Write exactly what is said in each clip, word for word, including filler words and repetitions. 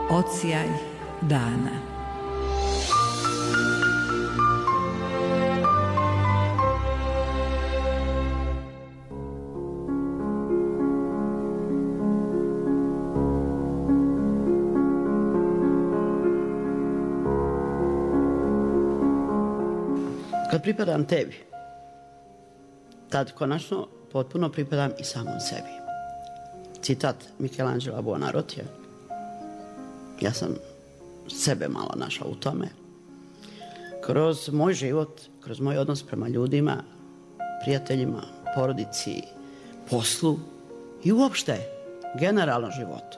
Odsjaj dana. Kad pripadam tebi, tad konačno potpuno pripadam i samom sebi. Citat Michelangela Buonarrotija. Ja sam sebe malo našao u tome. Kroz moj život, kroz moj odnos prema ljudima, prijateljima, porodici, poslu i uopšte generalno životu.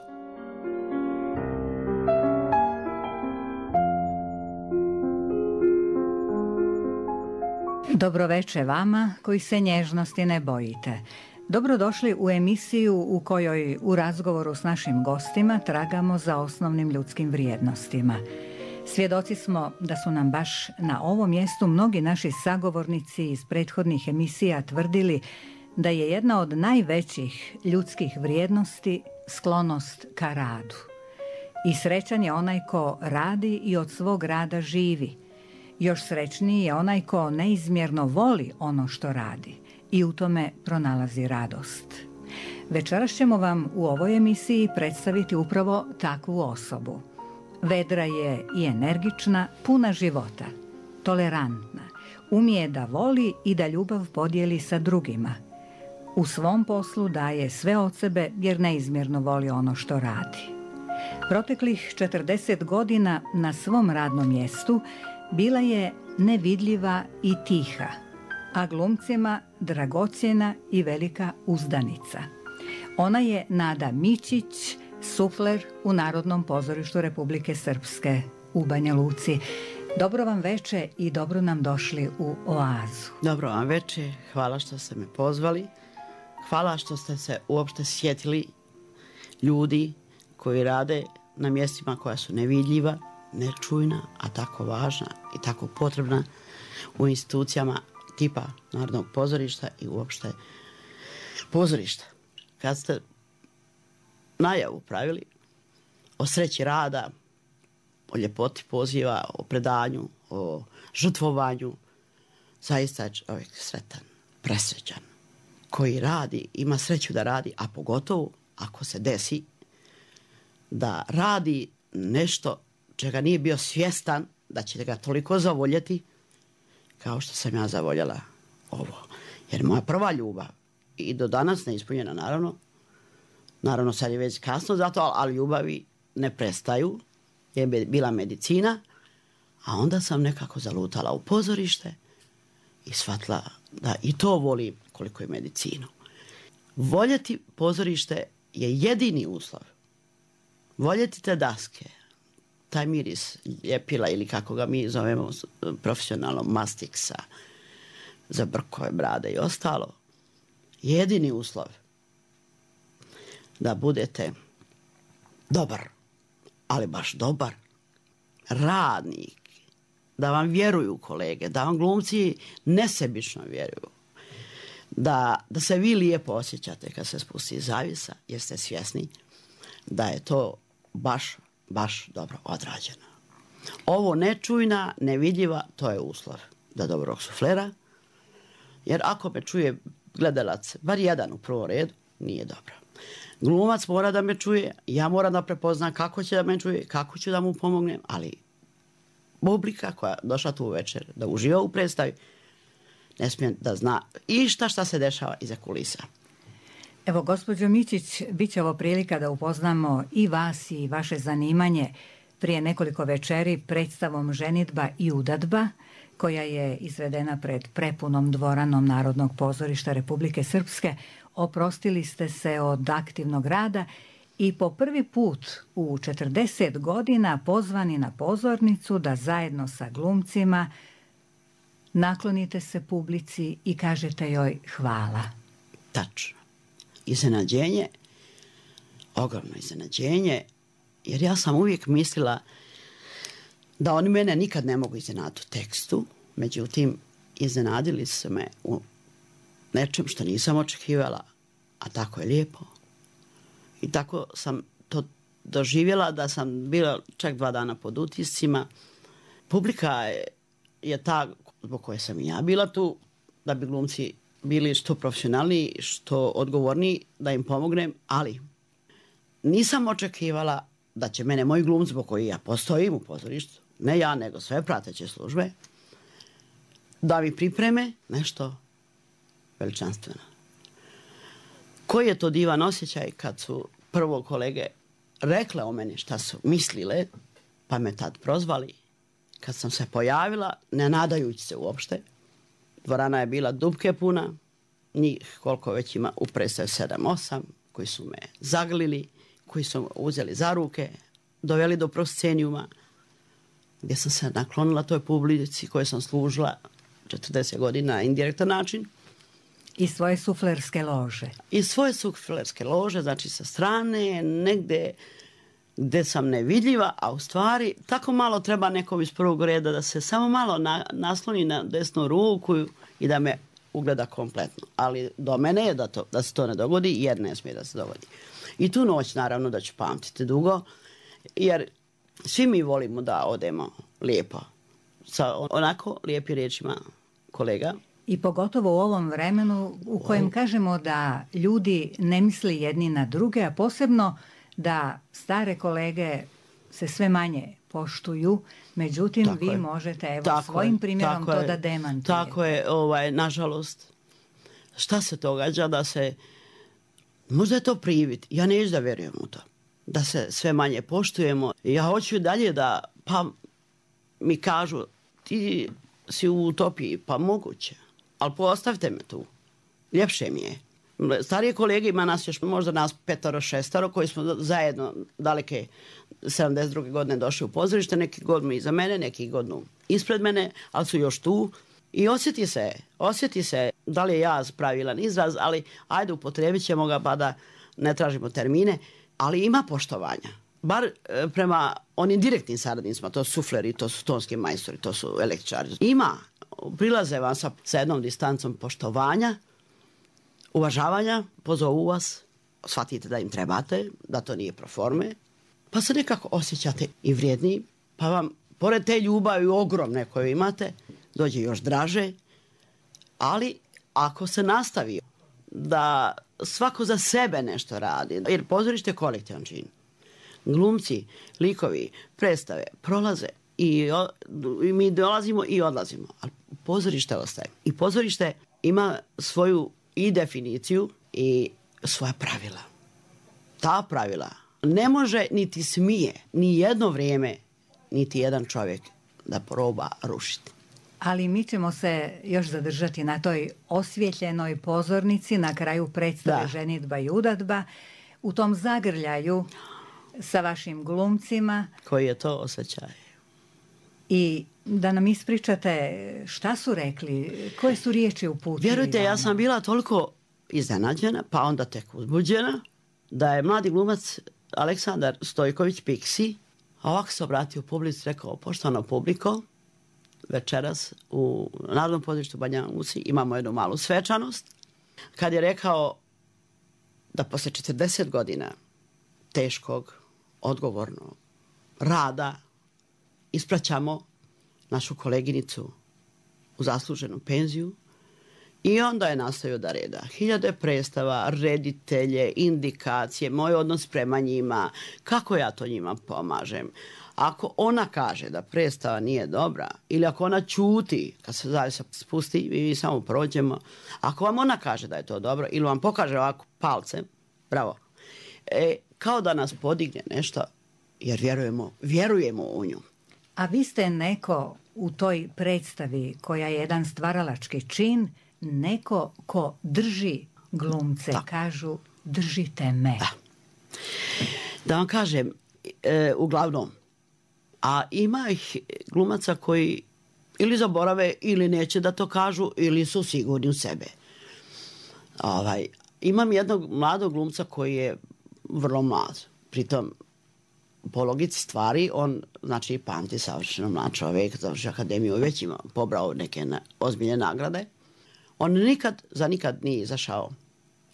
Dobroveče vama koji se nježnosti ne bojite. Dobrodošli u emisiju u kojoj u razgovoru s našim gostima tragamo za osnovnim ljudskim vrijednostima. Svjedoci smo da su nam baš na ovom mjestu mnogi naši sagovornici iz prethodnih emisija tvrdili da je jedna od najvećih ljudskih vrijednosti sklonost ka radu. I srećan je onaj ko radi i od svog rada živi. Još srećniji je onaj ko neizmjerno voli ono što radi i u tome pronalazi radost. Večeras ćemo vam u ovoj emisiji predstaviti upravo takvu osobu. Vedra je i energična, puna života, tolerantna, umije da voli i da ljubav podijeli sa drugima. U svom poslu daje sve od sebe jer neizmjerno voli ono što radi. Proteklih četrdeset godina na svom radnom mjestu bila je nevidljiva i tiha, a glumcima dragocjena i velika uzdanica. Ona je Nada Mićić, sufler u Narodnom pozorištu Republike Srpske u Banja Luci. Dobro vam veče i dobro nam došli u oazu. Dobro vam veče, hvala što ste me pozvali. Hvala što ste se uopšte sjetili ljudi koji rade na mjestima koja su nevidljiva, nečujna, a tako važna i tako potrebna u institucijama tipa Narodnog pozorišta i uopšte pozorišta. Kad ste najavu pravili o sreći rada, o ljepoti poziva, o predanju, o žrtvovanju, zaista je čovjek sretan, presrećan, koji radi, ima sreću da radi, a pogotovo ako se desi da radi nešto čega nije bio svjestan da ćete ga toliko zavoljeti kao što sam ja zavoljela ovo. Jer moja prva ljubav i do danas neispunjena, naravno, naravno sad je već kasno za to, ali ljubavi ne prestaju, je bila medicina, a onda sam nekako zalutala u pozorište i shvatila da i to volim koliko je medicinu. Voljeti pozorište je jedini uslov. Voljeti te daske, taj miris ljepila ili kako ga mi zovemo profesionalno mastiksa za brkove, brade i ostalo, jedini uslov da budete dobar, ali baš dobar radnik, da vam vjeruju kolege, da vam glumci nesebično vjeruju, da, da se vi lijepo osjećate kad se spusti zavjesa jer ste svjesni da je to baš baš dobro odrađeno. Ovo nečujna, nevidljiva, to je uslov da dobrog suflera, jer ako me čuje gledalac, bar jedan u prvom redu, nije dobro. Glumac mora da me čuje, ja moram da prepoznam kako će da me čuje, kako ću da mu pomognem, ali publika koja došla tu večer da uživa u predstavi, ne smije da zna išta šta se dešava iza kulisa. Evo, gospođo Mićić, bit će ovo prilika da upoznamo i vas i vaše zanimanje prije nekoliko večeri predstavom Ženidba i udadba, koja je izvedena pred prepunom dvoranom Narodnog pozorišta Republike Srpske. Oprostili ste se od aktivnog rada i po prvi put u četrdeset godina pozvani na pozornicu da zajedno sa glumcima naklonite se publici i kažete joj hvala. Tačno. Iznenađenje, ogromno iznenađenje, jer ja sam uvijek mislila da oni mene nikad ne mogu iznenaditi u tekstu, međutim, iznenadili su me u nečem što nisam očekivala, a tako je lijepo. I tako sam to doživjela da sam bila čak dva dana pod utiscima. Publika je, je ta zbog koje sam i ja bila tu, da bi glumci bili što profesionalniji, što odgovorniji, da im pomognem, ali nisam očekivala da će mene moji glumci zbog koji ja postojim u pozorištu, ne ja, nego sve prateće službe, da mi pripreme nešto veličanstveno. Koji je to divan osjećaj kad su prvo kolege rekle o meni šta su mislile, pa me tad prozvali. Kad sam se pojavila, ne nadajući se uopšte, dvorana je bila dupke puna, njih koliko već ima u predstavi sedam osam, koji su me zagrlili, koji su me uzeli za ruke, doveli do proscenijuma, gdje sam se naklonila toj publici koje sam služila četrdeset godina na indirektan način. I svoje suflerske lože. I svoje suflerske lože, znači sa strane, negde gde sam nevidljiva, a u stvari tako malo treba nekom iz prvog reda da se samo malo na, nasloni na desnu ruku i da me ugleda kompletno. Ali do mene je da, to, da se to ne dogodi, jer ne smije da se dogodi. I tu noć naravno da ću pamtiti dugo, jer svi mi volimo da odemo lijepo. Sa onako lijepim riječima kolega. I pogotovo u ovom vremenu u kojem kažemo da ljudi ne misli jedni na druge, a posebno da stare kolege se sve manje poštuju, međutim tako vi je. možete evo tako svojim primjerom to je. da demantujete. Tako je, ovaj, nažalost, šta se događa da se, možda je to privid, ja neću da vjerujem u to, da se sve manje poštujemo. Ja hoću dalje da, pa mi kažu, ti si u utopiji, pa moguće, ali postavite me tu, ljepše mi je. Starije kolege, ima nas još možda nas petoro, šestoro, koji smo zajedno daleke sedamdeset druge godine došli u pozorište, neki godinu iza mene, neki godinu ispred mene, ali su još tu. I osjeti se, osjeti se da li je jaz pravilan izraz, ali ajde upotrebit ćemo ga pa da ne tražimo termine, ali ima poštovanja. Bar e, prema onim direktnim saradnicima, to su sufleri, to su tonski majstori, to su električari. Ima, prilaze vam sa, sa jednom distancom poštovanja, uvažavanja, pozovu vas, shvatite da im trebate, da to nije pro forme, pa se nekako osjećate i vrijedniji, pa vam, pored te ljubavi ogromne koje imate, dođe još draže, ali ako se nastavi da svako za sebe nešto radi, jer pozorište je kolektivan čin. Glumci, likovi, predstave, prolaze i, i mi dolazimo i odlazimo, ali pozorište ostaje. I pozorište ima svoju i definiciju i svoja pravila. Ta pravila ne može niti smije ni jedno vrijeme niti jedan čovjek da proba rušiti. Ali mi ćemo se još zadržati na toj osvjetljenoj pozornici na kraju predstave da. Ženidba i udadba, u tom zagrljaju sa vašim glumcima. Koji je to osjećaj? I da nam ispričate šta su rekli, koje su riječi uputili. Vjerujte, vama? Ja sam bila toliko iznenađena, pa onda tek uzbuđena, da je mladi glumac Aleksandar Stojković Piksi ovako se obratio publici, rekao: poštovana publiko, večeras u Narodnom pozorištu Banja Luci imamo jednu malu svečanost. Kad je rekao da posle četrdeset godina teškog, odgovornog rada ispraćamo našu koleginicu u zasluženu penziju, i onda je nastavio da reda. Hiljade predstava, reditelje, indikacije, moj odnos prema njima, kako ja to njima pomažem. Ako ona kaže da predstava nije dobra, ili ako ona ćuti, kad se zaista spusti i mi samo prođemo, ako vam ona kaže da je to dobro, ili vam pokaže ovako palcem, bravo, e, kao da nas podigne nešto, jer vjerujemo, vjerujemo u nju. A vi ste neko u toj predstavi koja je jedan stvaralački čin, neko ko drži glumce, da. Kažu držite me. Da, da vam kažem, e, uglavnom, a ima ih glumaca koji ili zaborave ili neće da to kažu ili su sigurni u sebe. Ovaj, imam jednog mladog glumca koji je vrlo mlad, pritom po logici stvari on, znači, pamti savršeno mlad čovjek, završi akademiju i već ima pobrao neke na, ozbiljne nagrade. On nikad, za nikad nije izašao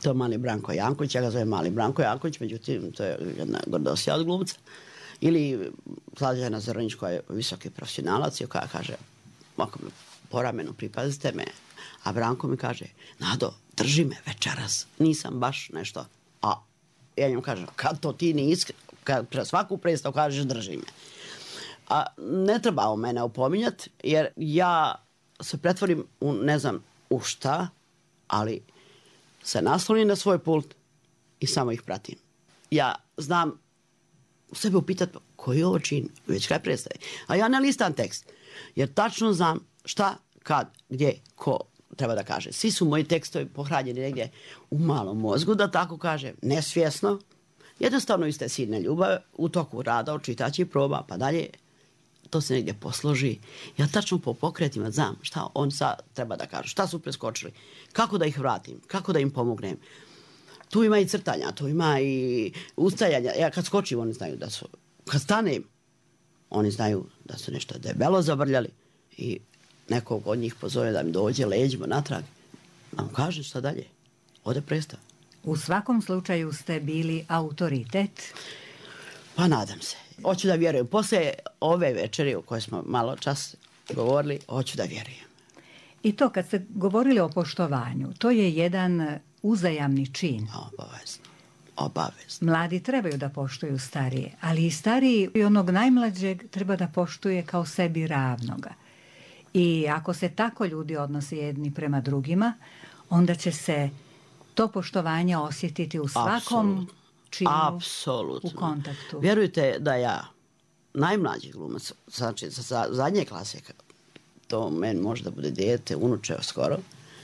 To je mali Branko Janković, ja ga zovem mali Branko Janković, međutim, to je jedna gordosija od glumca. Ili Slađana Zoranić koja je visoki profesionalac i koja kaže, ako me po ramenu pripazite me, a Branko mi kaže, Nado, drži me večeras, nisam baš nešto. A ja njemu kažem, kad to ti nisi, kad pre svaku predstavu kažeš drži me. A ne treba o mene opominjati, jer ja se pretvorim u ne znam u šta, ali se naslonim na svoj pult i samo ih pratim. Ja znam sebe upitati koji je ovo čin, već kraj predstave. A ja ne listam tekst, jer tačno znam šta, kad, gdje, ko treba da kaže. Svi su moji tekstovi pohranjeni negdje u malom mozgu, da tako kažem, nesvjesno. Jednostavno iste silne ljubav u toku rada, očitaći proba, pa dalje to se negdje posloži. Ja tačno po pokretima znam šta on sad treba da kaže, šta su preskočili, kako da ih vratim, kako da im pomognem. Tu ima i crtanja, tu ima i ustajanja. Ja kad skočim, oni znaju da su, kad stanem, oni znaju da su nešto debelo zabrljali i nekog od njih pozove da mi dođe leđima natrag. Da mu kaže šta dalje. Ode predstava. U svakom slučaju ste bili autoritet. Pa nadam se. Hoću da vjerujem. Posle ove večeri o kojoj smo malo čas govorili, hoću da vjerujem. I to kad ste govorili o poštovanju, to je jedan uzajamni čin. Obavezno. Obavezno. Mladi trebaju da poštuju starije, ali i stariji i onog najmlađeg treba da poštuje kao sebi ravnoga. I ako se tako ljudi odnose jedni prema drugima, onda će se to poštovanje osjetiti u svakom Absolutno. činu, Apsolutno. u kontaktu. Vjerujte da ja, najmlađi glumac, znači za zadnje klase, to meni može da bude dijete, unuče skoro,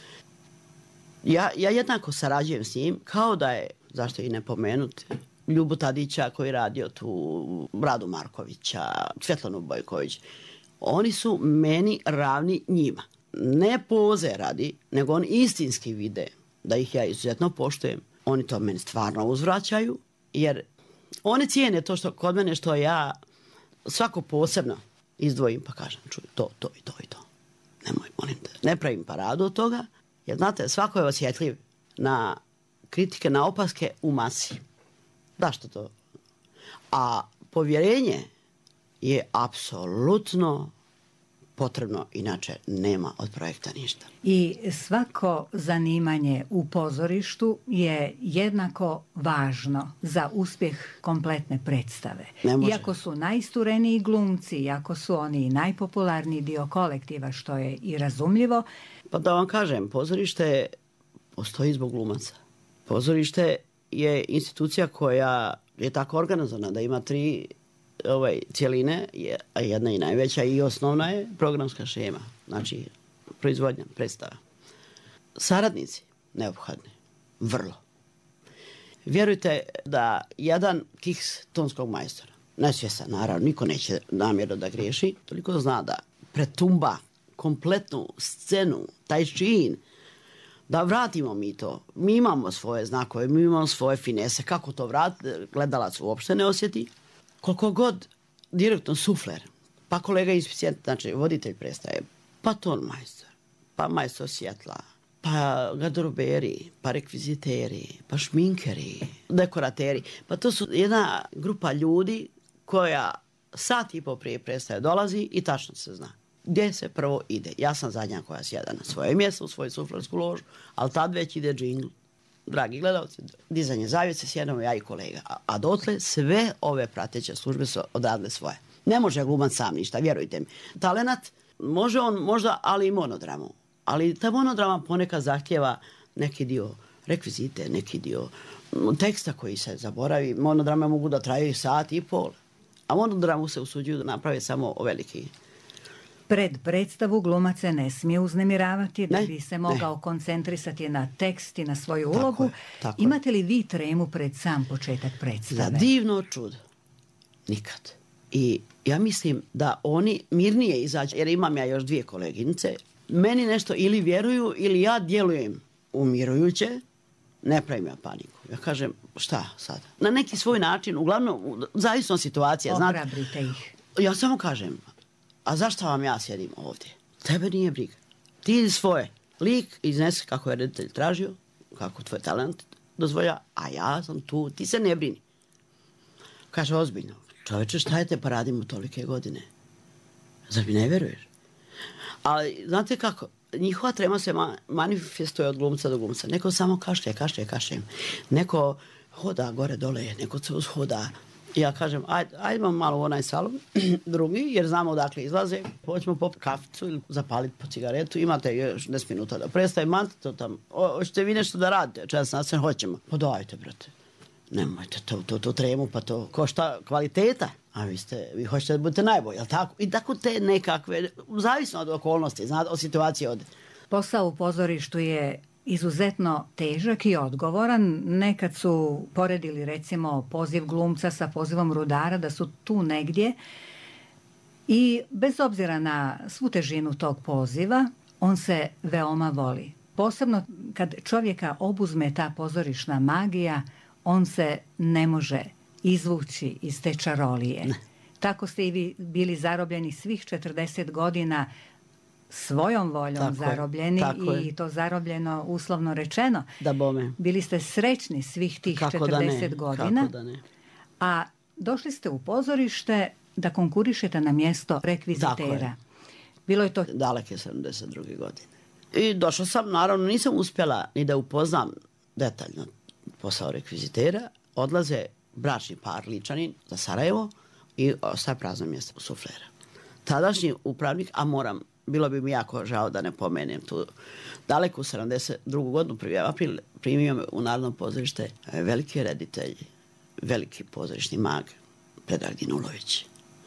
ja, ja jednako sarađujem s njim, kao da je, zašto i ne pomenuti, Ljubu Tadića koji je radio tu, Radu Markovića, Svetlanu Bojković. Oni su meni ravni njima. Ne poze radi, nego oni istinski vide da ih ja izuzetno poštujem. Oni to meni stvarno uzvraćaju, jer oni cijene to što kod mene što ja svako posebno izdvojim pa kažem, čuj, to, to i to i to. Nemoj, molim te, ne pravim paradu od toga, jer znate, svako je osjetljiv na kritike, na opaske u masi. Da što to? A povjerenje je apsolutno potrebno, inače nema od projekta ništa. I svako zanimanje u pozorištu je jednako važno za uspjeh kompletne predstave. Iako su najistureniji glumci, iako su oni najpopularniji dio kolektiva, što je i razumljivo. Pa da vam kažem, pozorište postoji zbog glumaca. Pozorište je institucija koja je tako organizovana da ima tri ovaj, cijeline, a jedna i najveća i osnovna je programska šema, znači proizvodnja, predstava. Saradnici neophodni, vrlo. Vjerujte da jedan kiks tonskog majstora, nesvjestan, naravno, niko neće namjerno da griješi, toliko zna da pretumba kompletnu scenu, taj čin, da vratimo mi to. Mi imamo svoje znakove, mi imamo svoje finese, kako to vratiti, gledalac uopšte ne osjeti. Koliko god direktno sufler, pa kolega inspicijent, znači voditelj predstave, pa ton majstor, pa majstor svjetla, pa garderoberi, pa rekviziteri, pa šminkeri, dekorateri. Pa to su jedna grupa ljudi koja sat i po prije predstave dolazi i tačno se zna gdje se prvo ide. Ja sam zadnja koja sjeda na svoje mjesto, u svoju suflersku ložu, ali tad već ide džingl. Dragi gledalci, dizanje zavjese sjedamo ja i kolega. A, a dotle sve ove prateće službe su odradile svoje. Ne može glumac sam ništa, vjerujte mi. Talenat može on možda, ali i monodramu. Ali ta monodrama ponekad zahtjeva neki dio rekvizite, neki dio teksta koji se zaboravi. Monodrame mogu da traju sat i pol. A monodramu se usuđuju da naprave samo veliki. Pred predstavu glumac se ne smije uznemiravati da ne, bi se mogao ne. koncentrisati na tekst i na svoju ulogu. Tako je, tako Imate li vi tremu pred sam početak predstave? Za divno čudo. Nikad. I ja mislim da oni mirnije izađu, jer imam ja još dvije koleginice, meni nešto ili vjeruju ili ja djelujem umirujuće, ne pravim ja paniku. Ja kažem, šta sad? Na neki svoj način, uglavnom, zavisno situacija. Ohrabrite ih. Ja samo kažem, a zašto vam ja sjedim ovdje? Tebe nije briga. Ti svoje. Lik iznesi kako je reditelj tražio, kako tvoj talent dozvolja, a ja sam tu, ti se ne brini. Kaže, ozbiljno, čoveče, šta je te pa radimo tolike godine? Zar mi ne veruješ? Ali, znate kako, njihova trema se ma manifestuje od glumca do glumca. Neko samo kašlje, kašlje, kašlje. Neko hoda gore dole, neko se ushoda. I ja kažem, ajde, ajde malo u onaj salon, drugi, jer znamo odakle izlaze. Hoćemo popiti kaficu ili zapaliti po cigaretu. Imate još deset minuta da prestaje, mantite tamo. Hoćete vi nešto da radite? Čas nas ne hoćemo. Pa dajte, brate. Nemojte to, to, to tremu, pa to košta kvaliteta. A vi ste, vi hoćete da budete najbolji, jel tako? I tako te nekakve, zavisno od okolnosti, znate, od situacije od... Posao u pozorištu je izuzetno težak i odgovoran. Nekad su poredili recimo poziv glumca sa pozivom rudara, da su tu negdje. I bez obzira na svu težinu tog poziva, on se veoma voli. Posebno kad čovjeka obuzme ta pozorišna magija, on se ne može izvući iz te čarolije. Ne. Tako ste i vi bili zarobljeni svih četrdeset godina, svojom voljom tako zarobljeni je, i je. To zarobljeno uslovno rečeno. Da bome. Bili ste srećni svih tih kako četrdeset godina. Kako da ne. A došli ste u pozorište da konkurišete na mjesto rekvizitera. Bilo je to... Daleke sedamdeset druge godine. I došla sam, naravno nisam uspjela ni da upoznam detaljno posao rekvizitera. Odlaze bračni par Ličanin za Sarajevo i ostaje prazno mjesto u suflera. Tadašnji upravnik, a moram, bilo bi mi jako žao da ne pomenem tu daleku sedamdeset drugu godinu, prvi april, primio me u Narodno pozorište veliki reditelj, veliki pozorišni mag, Predrag Dinulović.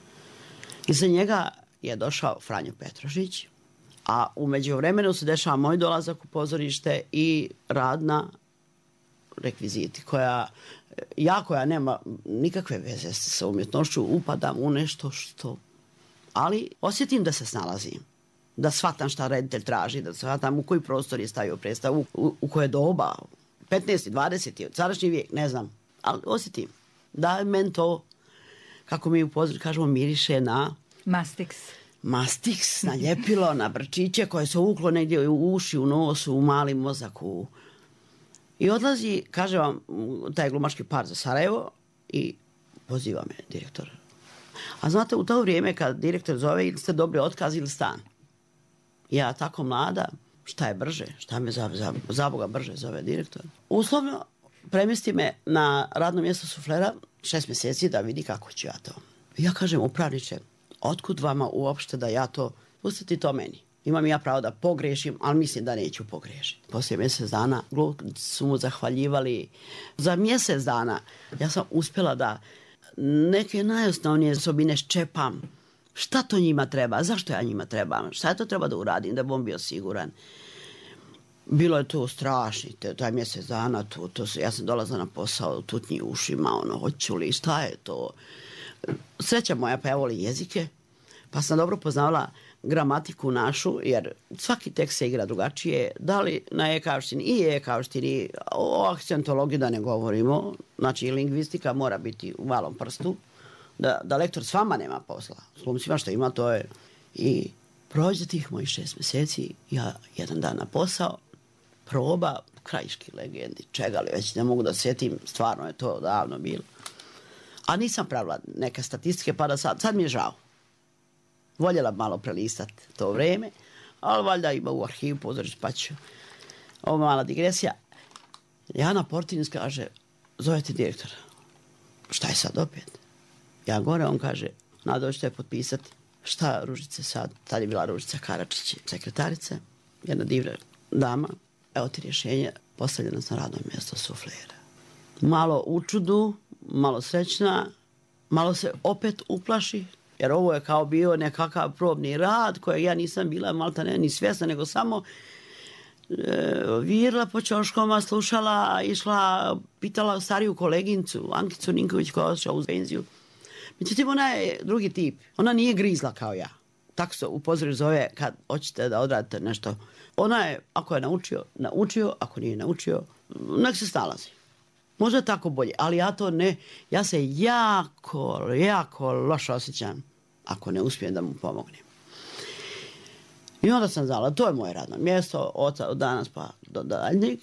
Iza njega je došao Franjo Petrošić, a u međuvremenu se dešava moj dolazak u pozorište i rad na rekviziti, koja ja koja nema nikakve veze sa umjetnošću, upadam u nešto što... Ali osjetim da se snalazim, da shvatam šta reditelj traži, da shvatam u koji prostor je stavio predstavu, u, u koje doba, petnaesti, dvadeseti, sadašnji vijek, ne znam, ali osjetim da je men to, kako mi u pozorištu kažemo, miriše na... Mastix. Mastix, na ljepilo, na brčiće koje se uvuklo negdje u uši, u nosu, u mali mozak, u... I odlazi, kaže vam, taj glumački par za Sarajevo i poziva me direktor. A znate, u to vrijeme kad direktor zove, ili ste dobili otkaz ili stan. Ja tako mlada, šta je brže, šta me za, za, za Boga brže zove direktor. Uslovno premjesti me na radno mjesto suflera šest mjeseci da vidi kako ću ja to. Ja kažem, upravniče, otkud vama uopšte da ja to, pustiti to meni. Imam ja pravo da pogrešim, ali mislim da neću pogrešiti. Poslije mjesec dana su mu zahvaljivali. Za mjesec dana ja sam uspjela da neke najosnovnije osobine ščepam. Šta to njima treba? Zašto ja njima trebam? Šta je to treba da uradim da bom bio siguran? Bilo je to strašni, taj mjesec dana, to, to, ja sam dolazila na posao, tutnji ušima, ono, hoću li, šta je to? Sreća moja, pa ja volim jezike, pa sam dobro poznavala gramatiku našu, jer svaki tekst se igra drugačije, da li na ekavštini i ekavštini, o akcentologiji da ne govorimo, znači lingvistika mora biti u malom prstu, da, da lektor s vama nema posla, s glumcima što ima, to je. I prođe tih mojih šest mjeseci, ja jedan dan na posao, proba, krajiški legendi, čega li već, ne mogu da sjetim, stvarno je to davno bilo. A nisam pravila neke statistike, pa da sad, sad mi je žao. Voljela malo prelistati to vrijeme, ali valjda ima u arhivu pozorišta, pa ću. Ovo mala digresija. Jana Portinic kaže, zovete direktora. Šta je sad opet? Ja gore, on kaže, Nada, hoćete potpisati. Šta Ružice sad? Tad je bila Ružica Karačić, sekretarica, jedna divna dama. Evo ti rješenje, postavljena sam radno mjesto suflera. Malo u čudu, malo srećna, malo se opet uplaši, jer ovo je kao bio nekakav probni rad kojeg ja nisam bila malta ne ni svjesna, nego samo e, virla po ćoškoma, slušala, išla, pitala stariju kolegincu, Ankicu Ninković, koja je otišla u penziju. Međutim, ona je drugi tip. Ona nije grizla kao ja. Tako se u pozorištu zove kad hoćete da odradite nešto. Ona je, ako je naučio, naučio, ako nije naučio, nek se snalazi. Možda je tako bolje, ali ja to ne, ja se jako, jako loše osjećam ako ne uspijem da mu pomognem. I onda sam znala, to je moje radno mjesto, od danas pa do daljnjeg.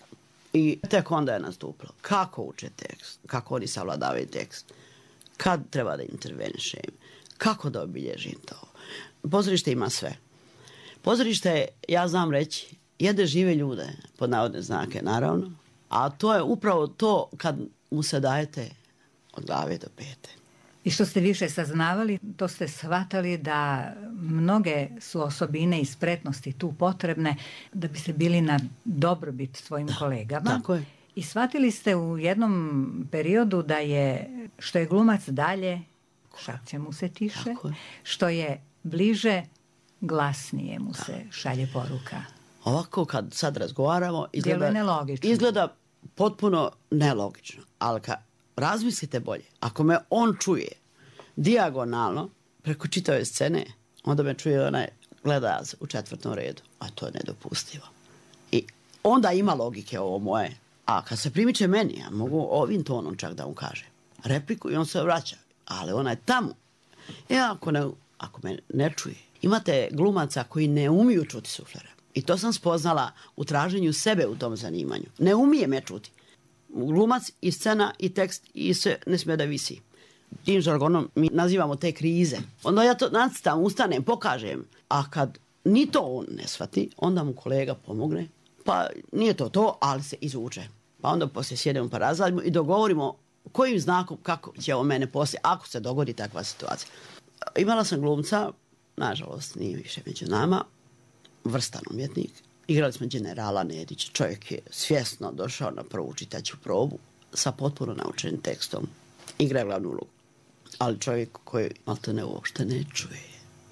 I tek onda je nastupilo kako uče tekst, kako oni savladavaju tekst, kad treba da intervenišem, kako da obilježim to. Pozorište ima sve. Pozorište, ja znam reći, jede žive ljude, pod navodne znake, naravno, a to je upravo to kad mu se dajete od glave do pete. I što ste više saznavali, to ste shvatali da mnoge su osobine i spretnosti tu potrebne da bi se bili na dobrobit svojim da, kolegama. Tako je. I shvatili ste u jednom periodu da je, što je glumac dalje, šapće mu se tiše, je. Što je bliže, glasnije mu da. se šalje poruka. Ovako kad sad razgovaramo, izgleda, nelogično. izgleda potpuno nelogično, ali kad razmislite bolje, ako me on čuje dijagonalno preko čitave scene, onda me čuje onaj gledalac u četvrtom redu, a to je nedopustivo. I onda ima logike ovo moje. A kad se primiče meni, ja mogu ovim tonom čak da mu kaže repliku i on se vraća, ali ona je tamo. E ako, ne, ako me ne čuje, imate glumaca koji ne umiju čuti suflera. I to sam spoznala u traženju sebe u tom zanimanju. Ne umije me čuti. Glumac i scena i tekst i sve ne smije da visi. Tim žargonom mi nazivamo te krize. Onda ja to nacitam, ustanem, pokažem. A kad ni to on ne shvati, onda mu kolega pomogne. Pa nije to to, ali se izvuče. Pa onda poslije sjedemo pa razradimo i dogovorimo kojim znakom kako će o mene poslije, ako se dogodi takva situacija. Imala sam glumca, nažalost nije više među nama, vrstan umjetnik. Igrali smo generala Nedića. Čovjek je svjesno došao na prvu čitaću probu sa potpuno naučenim tekstom. Igra je glavnu ulogu. Ali čovjek koji malte ne uopšte ne čuje.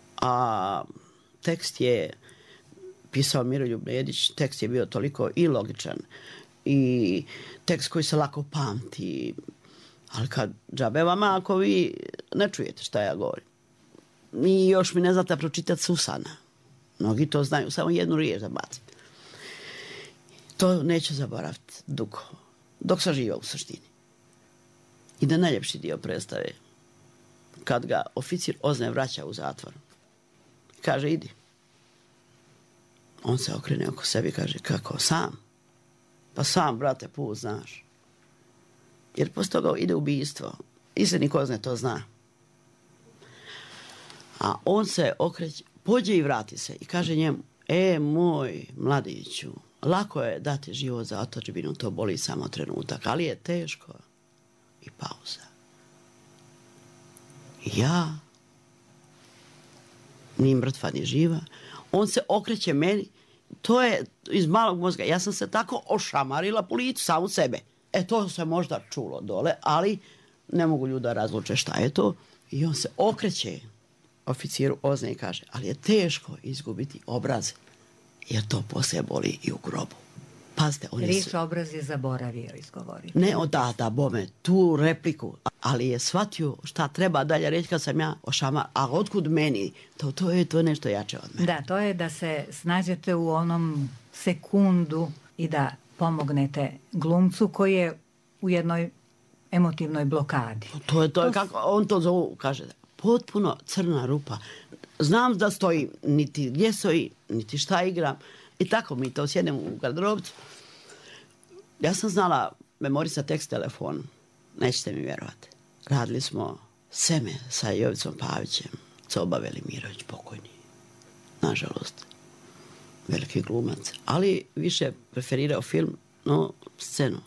A tekst je pisao Miroljub Nedić. Tekst je bio toliko i logičan. I tekst koji se lako pamti. Ali kad džabe vama ako vi ne čujete šta ja govorim. I još mi ne znate pročitati Susana. Mnogi to znaju, samo jednu riječ da bacim. To neću zaboraviti dugo, dok sam živa u suštini. I da najljepši dio predstave, kad ga oficir Ozne vraća u zatvor, kaže idi. On se okrene oko sebi i kaže kako, sam? Pa sam, brate, put znaš. Jer poslije toga ide ubijstvo. Isljednik Ozne to zna. A on se okreće, pođe i vrati se i kaže njemu, e, moj mladiću, lako je dati život za otadžbinu, to boli samo trenutak, ali je teško. I pauza. I ja, ni mrtva ni živa, on se okreće meni, to je iz malog mozga, ja sam se tako ošamarila po licu, samu sebe. E, to se možda čulo dole, ali ne mogu ljudi da razluče šta je to. I on se okreće oficiru Ozne i kaže, ali je teško izgubiti obraz, jer to poslije boli i u grobu. Pazite, oni Riječ su... obraz je zaboravio izgovoriti. Ne, o da, da, bome, tu repliku, ali je shvatio šta treba dalje reći kad sam ja ošamar, a otkud meni? To, to je to nešto jače od mene. Da, to je da se snađete u onom sekundu i da pomognete glumcu koji je u jednoj emotivnoj blokadi. To je to, to je kako on to zovu, kaže, potpuno crna rupa. Znam da stoji, niti gdje stoji, niti šta igram. I tako mi to sjedem u garderobcu. Ja sam znala memorisa tekst telefon. Nećete mi vjerovati. Radili smo Seme sa Jovicom Pavićem. Coba Velimirović, pokojni. Nažalost. Veliki glumac. Ali više preferirao film, no scenu.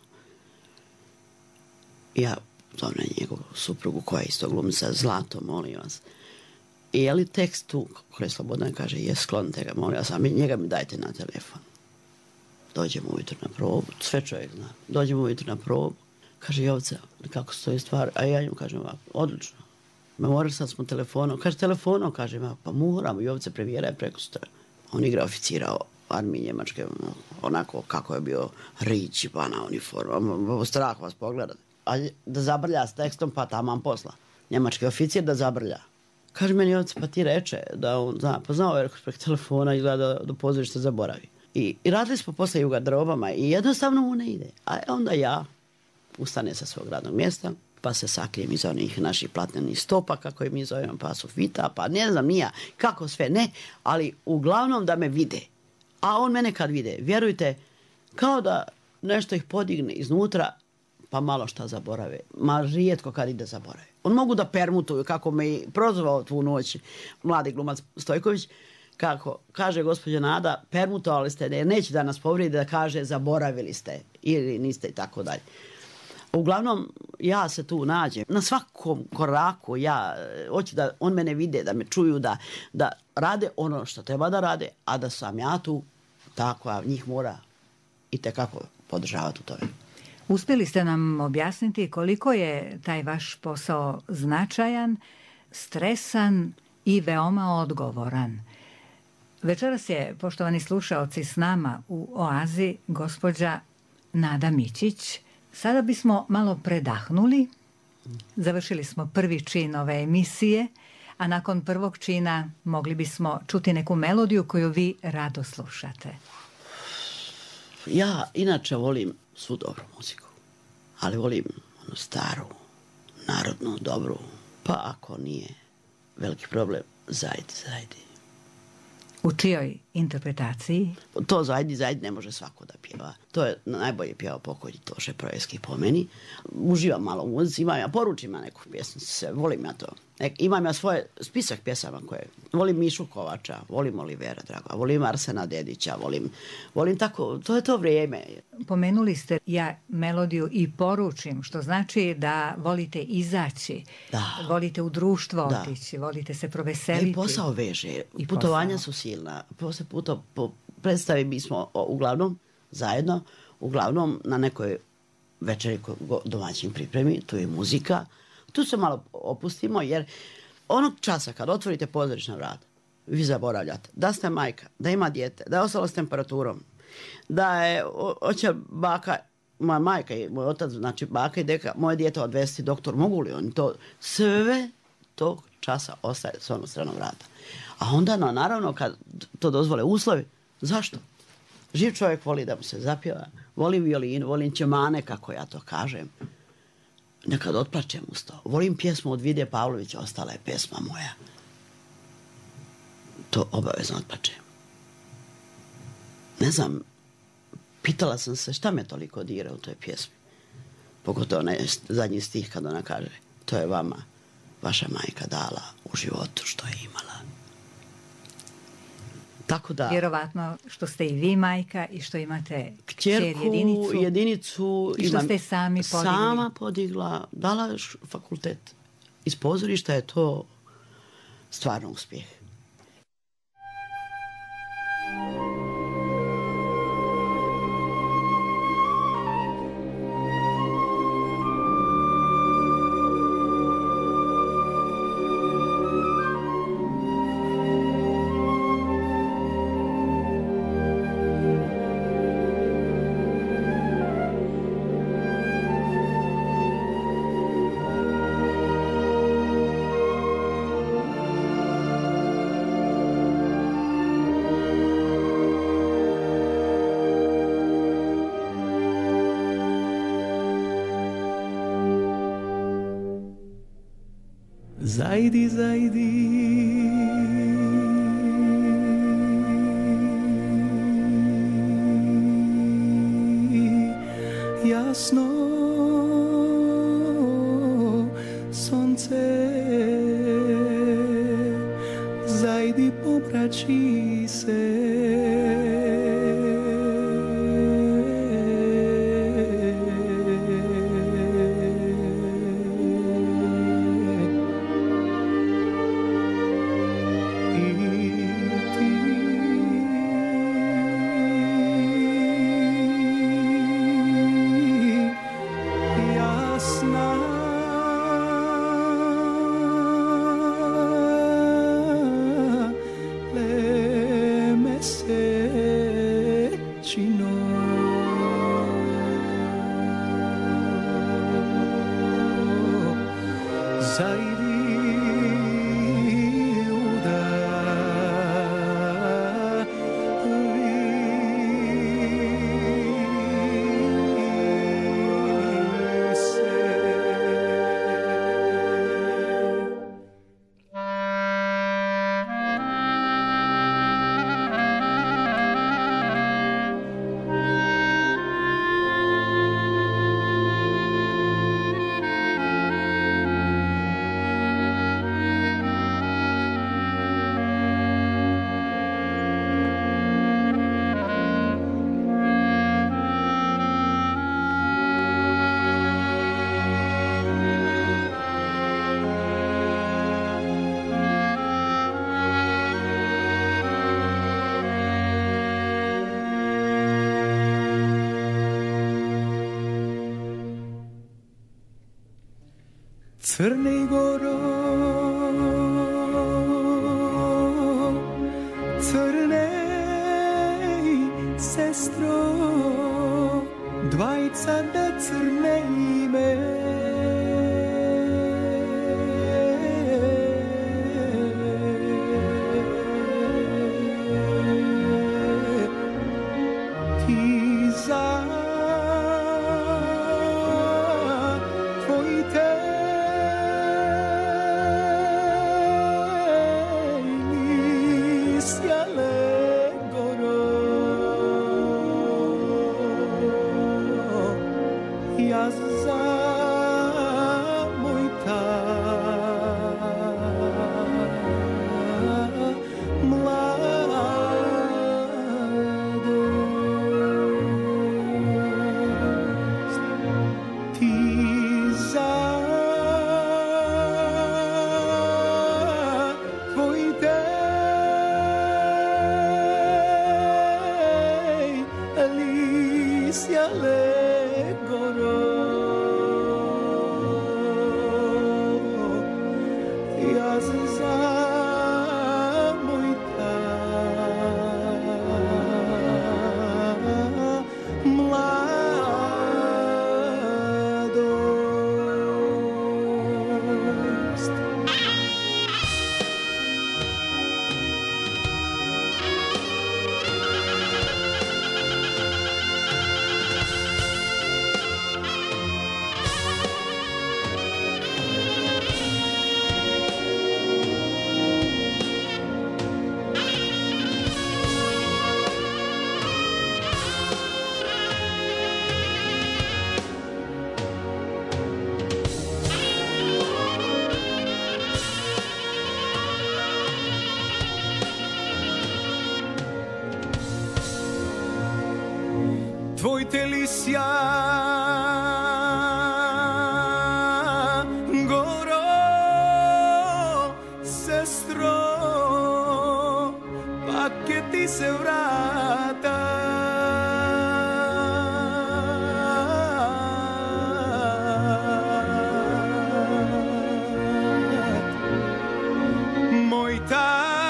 Ja zovem njegovu suprugu koja je isto glumica, Zlato, molim vas. I je li tekst tu, koji je Slobodan kaže, je sklonite ga, molim vas, a mi, njega mi dajte na telefon. Dođemo ujutro na probu, sve čovjek zna. Dođemo ujutro na probu, kaže Jovica, kako stoji stvar, a ja njemu kažem ovako, odlično. Memorisali smo telefonom, kaže telefonom, kaže, pa moramo, Jovica premijera je preko sutra. On igra oficira armije Njemačke, onako kako je bio rič, pa na uniformu, strah vas pogledati. A da zabrlja s tekstom, pa taman posla. Njemački oficir da zabrlja. Kaže meni Jovica, pa ti reče da on zna, pa znao je preko telefona izgleda da do pozorišta zaboravi. I, I radili smo posle i u garderobama i jednostavno mu ne ide. A onda ja ustane sa svog radnog mjesta, pa se sakrijem iz onih naših platnenih stopa, kako je mi zovemo, pa sufita, pa ne znam nija kako sve, ne, ali uglavnom da me vide. A on mene kad vide, vjerujte, kao da nešto ih podigne iznutra, pa malo šta zaborave. Ma rijetko kad ide zaborave. On mogu da permutuju, kako me i prozvao tu noć mladi glumac Stojković, kako kaže gospođa Nada, permutovali ste, jer neće da nas povredi da kaže zaboravili ste ili niste i tako dalje. Uglavnom, ja se tu nađem. Na svakom koraku ja hoću da on mene vide, da me čuju, da, da rade ono što treba da rade, a da sam ja tu tako, a njih mora i tekako podržavati u tome. Uspjeli ste nam objasniti koliko je taj vaš posao značajan, stresan i veoma odgovoran. Večeras je, poštovani slušaoci, s nama u Oazi gospođa Nada Mićić. Sada bismo malo predahnuli. Završili smo prvi čin ove emisije, a nakon prvog čina mogli bismo čuti neku melodiju koju vi rado slušate. Ja inače volim svu dobru muziku, ali volim onu staru, narodnu, dobru, pa ako nije veliki problem, Zajdi, zajdi. U čijoj interpretaciji? To Zajdi, zajdi ne može svako da pjeva. To je najbolje pjevao pokojni Toše Projevski po meni. Uživam malo u muzici, imam ja, poručim ja neku pjesmu, se, volim ja to. Imam ja svoj spisak pjesama koje, volim Mišu Kovača, volim Olivera Draga, volim Arsena Dedića, volim, volim tako, to je to vrijeme. Pomenuli ste ja melodiju i poručim, što znači da volite izaći, da. volite u društvo da. otići, volite se proveseliti. I posao veže, I putovanja posao. su silna, posle puto, po predstavi mi smo o, uglavnom zajedno, uglavnom na nekoj večeri domaćin pripremi, tu je muzika. Tu se malo opustimo, jer onog časa kad otvorite pozorišna vrata, vi zaboravljate da ste majka, da ima dijete, da je ostalo s temperaturom, da je oće baka, moja majka i moj otac, znači baka i deka, moje dijete odvesti doktor, mogu li oni to? Sve tog časa ostaje s onom stranom vrata. A onda, no, naravno, kad to dozvole uslovi, zašto? Živ čovjek voli da mu se zapjeva, volim violinu, volim ćemane, kako ja to kažem. Nekad otplačem uz to. Volim pjesmu od Vide Pavlovića, ostala je pjesma moja. To obavezno otplačem. Ne znam, pitala sam se šta me toliko dira u toj pjesmi. Pogotovo onaj zadnji stih kad ona kaže, to je vama vaša majka dala u životu što je imala. Tako da... Vjerovatno što ste i vi majka i što imate kćer Kćerku, jedinicu. jedinicu I što imam, ste sami podigli. Sama podigla, dala fakultet. Iz pozorišta je to stvarno uspjeh. Zajdi, zajdi, jasno sonce, zajdi poprači se. Crnej Goro, crnej sestro, dvajca da crnejme. Tvoj telisja Goro, sestro, pa che ti se vrata moj ta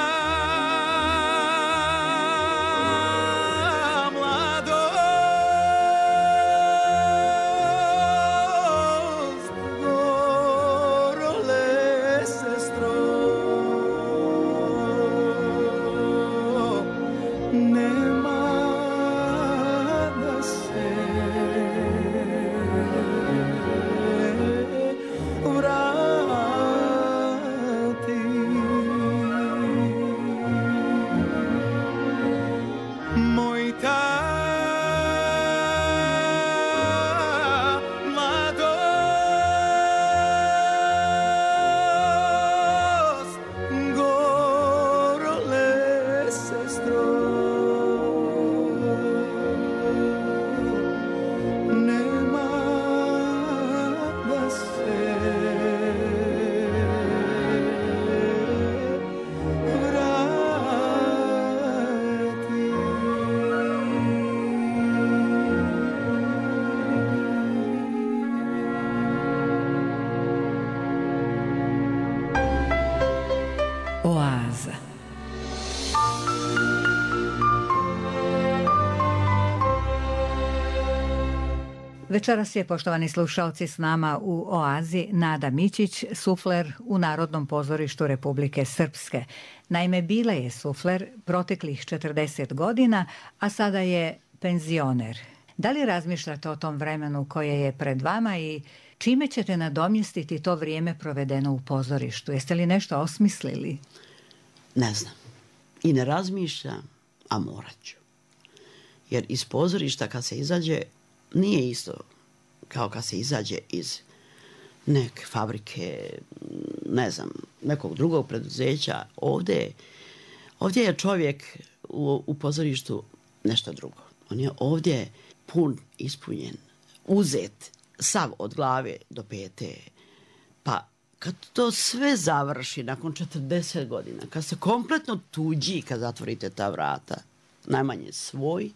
Oaza. Večeras je, poštovani slušalci, s nama u Oazi Nada Mićić, sufler u Narodnom pozorištu Republike Srpske. Naime, bila je sufler proteklih četrdeset godina, a sada je penzioner. Da li razmišljate o tom vremenu koje je pred vama i čime ćete nadomjestiti to vrijeme provedeno u pozorištu? Jeste li nešto osmislili? Ne znam. I ne razmišljam, a morat ću. Jer iz pozorišta kad se izađe, nije isto kao kad se izađe iz neke fabrike, ne znam, nekog drugog preduzeća. Ovdje, ovdje je čovjek u, u pozorištu nešto drugo. On je ovdje pun, ispunjen, uzet, sav od glave do pete. Pa kad to sve završi nakon četrdeset godina, kad se kompletno tuđi, kad zatvorite ta vrata, najmanje svoj,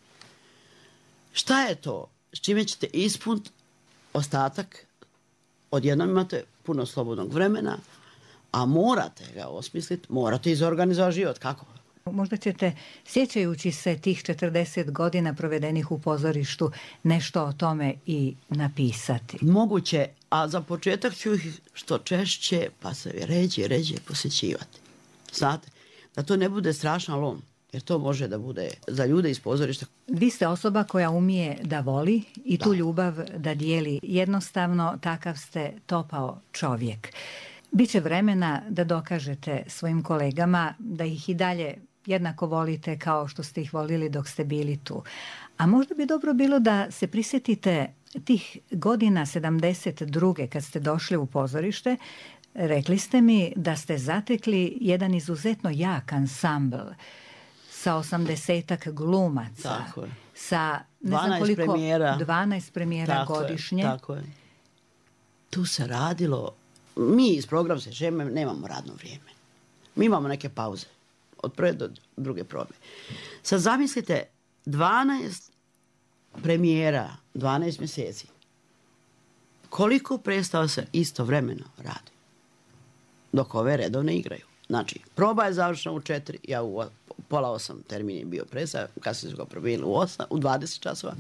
šta je to? S čime ćete ispuniti ostatak? Odjednom imate puno slobodnog vremena, a morate ga osmisliti, morate izorganizovati život. Kako? Možda ćete, sjećajući se tih četrdeset godina provedenih u pozorištu, nešto o tome i napisati. Moguće, a za početak ću ih što češće, pa se ređe, ređe posjećivati. Znate, da to ne bude strašan lom, jer to može da bude za ljude iz pozorišta. Vi ste osoba koja umije da voli i tu Da. ljubav da dijeli. Jednostavno, takav ste topao čovjek. Biće vremena da dokažete svojim kolegama da ih i dalje jednako volite kao što ste ih volili dok ste bili tu. A možda bi dobro bilo da se prisjetite tih godina sedamdeset druge kad ste došli u pozorište. Rekli ste mi da ste zatekli jedan izuzetno jak ansambl sa osamdesetak glumaca, Tako je. sa ne znam dvanaest koliko, premijera. dvanaest premijera Tako je, godišnje. tako je. Tu se radilo, mi iz programske šeme nemamo radno vrijeme. Mi imamo neke pauze, od prve do druge probe. Sad zamislite, dvanaest premijera, dvanaest mjeseci. Koliko predstava se istovremeno radi? Dok ove redovne igraju. Znači, proba je završena u četiri, ja u o- pola osam termin je bio predstava, kasnije su ga probili u osam, u dvadeset časova.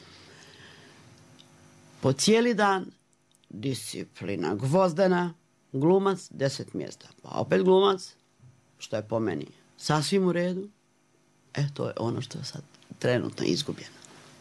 Po cijeli dan, disciplina gvozdena, glumac, deset mjesta. Pa opet glumac, što je po meni sasvim u redu. E, to je ono što je sad trenutno izgubljeno.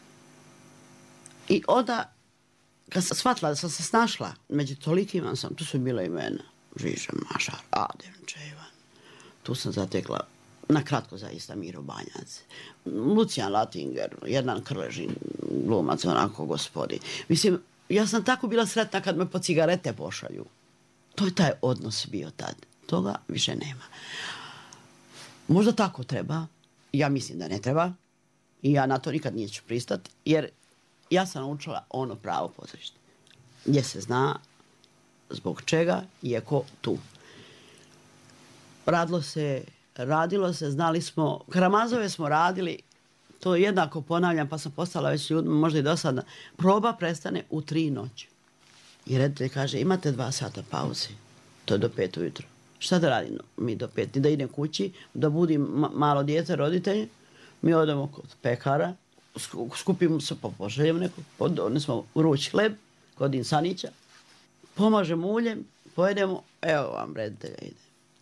I onda, kad sam shvatila da sam se snašla, među tolikima sam, tu su bila imena, Žiža Mašar, Adem Čevan, tu sam zatekla, na kratko zaista, Miro Banjac, Lucijan Latinger, jedan Krležin glumac, onako gospodi. Mislim, ja sam tako bila sretna kad me po cigarete pošalju. To je taj odnos bio tad. Toga više nema. Možda tako treba. Ja mislim da ne treba. I ja na to nikad neću pristati. Jer ja sam naučila ono pravo pozorište. Gdje se zna zbog čega je ko tu. Radilo se, radilo se, znali smo, Karamazove smo radili, to jednako ponavljam, pa sam postala već ljudima, možda i dosadna. Proba prestane u tri noći. I reditelj kaže, imate dva sata pauze. To je do pet ujutro. Šta da radim mi do pet? Da idem kući, da budim ma- malo dijete, roditelje. Mi odemo kod pekara, sku- skupimo se, pa pošaljemo neko, donesemo vruć hleb kod Insanića, pomažemo uljem, pojedemo, evo vam reditelja ide.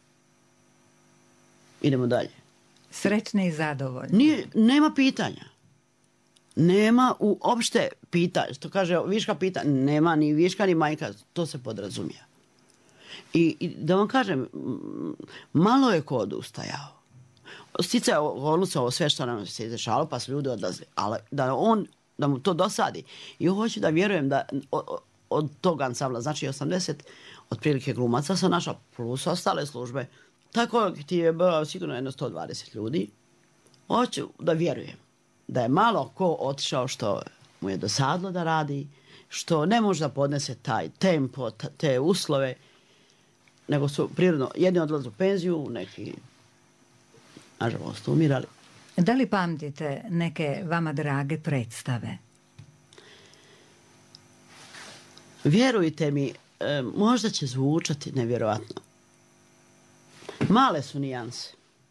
Idemo dalje. Srećne i zadovoljne. Nije, nema pitanja. Nema uopšte pitanja. Što kaže viška pitanja. Nema ni viška ni manjka. To se podrazumija. I, i da vam kažem, m, malo je ko odustajao. Stice odluce ovo sve što nam se izdešalo, pa su ljudi odlazili. Ali da on, da mu to dosadi. I hoću da vjerujem da od, od tog ansambla, znači osamdeset otprilike glumaca sam našla, plus ostale službe. Tako ti je bilo sigurno jedno sto dvadeset ljudi. Hoću da vjerujem da je malo ko otišao što mu je dosadlo da radi, što ne može da podnese taj tempo, ta- te uslove, nego su prirodno, jedni odlaze u penziju, neki, nažalost, umirali. Da li pamtite neke vama drage predstave? Vjerujte mi, e, možda će zvučati nevjerojatno. Male su nijanse.